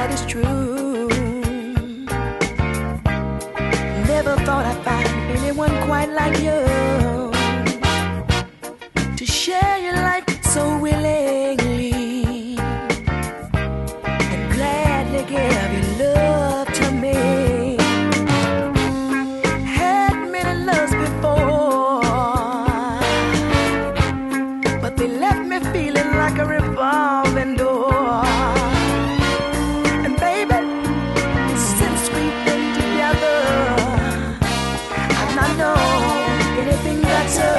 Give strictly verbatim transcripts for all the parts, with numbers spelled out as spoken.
that is true. Never thought I'd find anyone quite like you, to share your life so willingly and gladly give your love to me. Had many loves before, but they left me feeling like a revolving door. And baby, since we've been together, I've not known anything better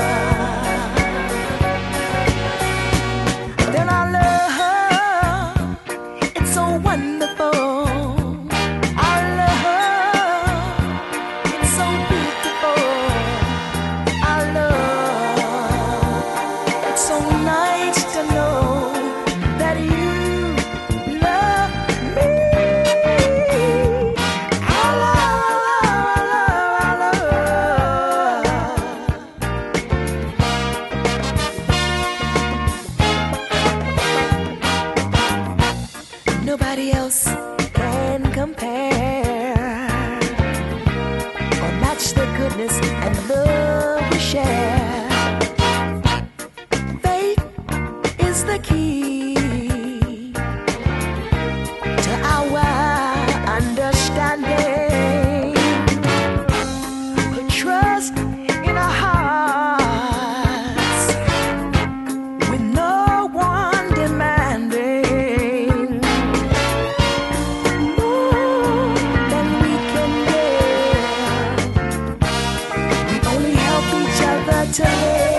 than our love. It's so wonderful. Our love, it's so beautiful. Our love, it's so nice to know that you love me. Our love, our love, our love. Nobody else can compare or match the goodness and love we share. Faith is the key to our understanding. Put trust in our hearts with no one demanding more than we can bear. We only help each other to live.